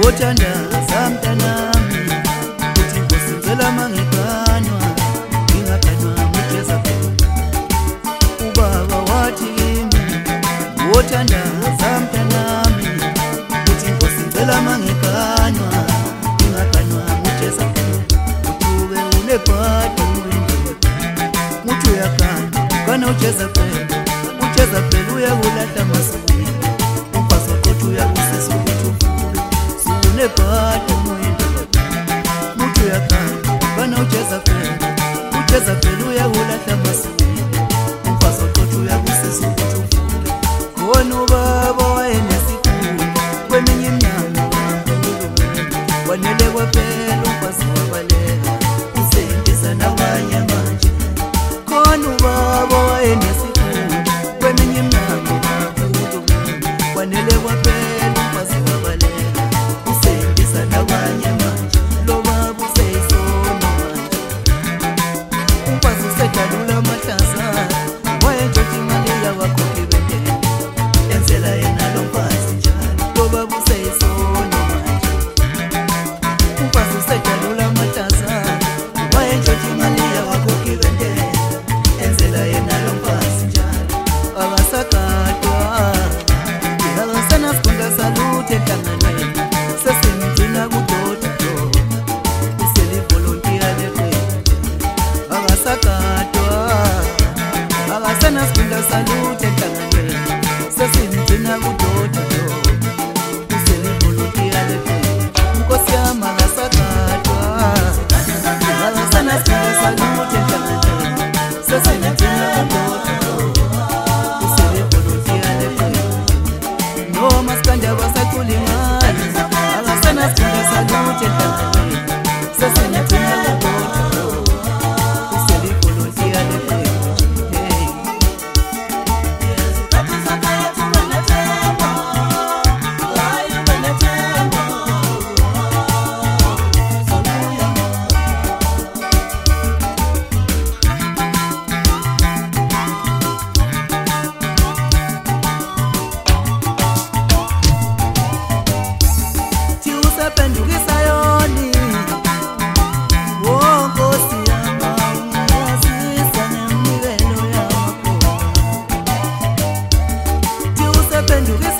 Wothanda samntanami uthi Nkosi ngicela mangiganwa ngingaganwa ngujeza phela. Ubaba wathi kimi wothanda samntanami uthi Nkosi ngicela mangiganwa ngingaganwa ngujeza phela. Uthi-ke unebhadi uyindoda muthi uyaganwa ugana ujeza phela. Ujeza phela uyakulahla masukile umfazi waqotha uyakusisa ukuthi uvuke. Unebhadi uyindoda muthi uyaganwa ugana ujeza phela. Ujeza phela uyakulahla masukile umfazi waqotha uyakusisa ukuthi uvuke. Khona ubaba wayenesikhulu kweminye iminyango wanele kwaphela umfazi wabaleka useyintisa nabanye manje. Khona ubaba wayenesikhulu kweminye iminyango wanele kwaphela umfazi wabaleka useyintisa nabanye manje. Lo baba useyisona manje umfazi usedalula amahlazana wayentshontsha imali yawakhokhi bendele enzela yena lo mfazi njalo. Lo baba useyisona manje umfazi usedalula amahlazana wayentshontsha imali yawakhokhi bendele enzela yena lo mfazi njalo. Akasagadwa akasanasifunda salutho enhlanganweni sesimgcina kudoda lo uselivolontiya leqembu. Akasagadwa akasanasifunda salutho enhlanganweni sesimgcina kudoda lo uselivolontiya leqembu. Nkosi yami akasagadwa akasanasifunda salutho enhlanganweni sesimgcina kudoda lo uselivolontiya leqembu. Noma sikanda basacula imali akasanasifunda salutho enhlanganweni sesimgcina kudoda lo uselivolontiya leqembu. Usaphendukisa yoni wo Nkosi yami uyazisa nemnikelo yamakhono. Usaphendukisa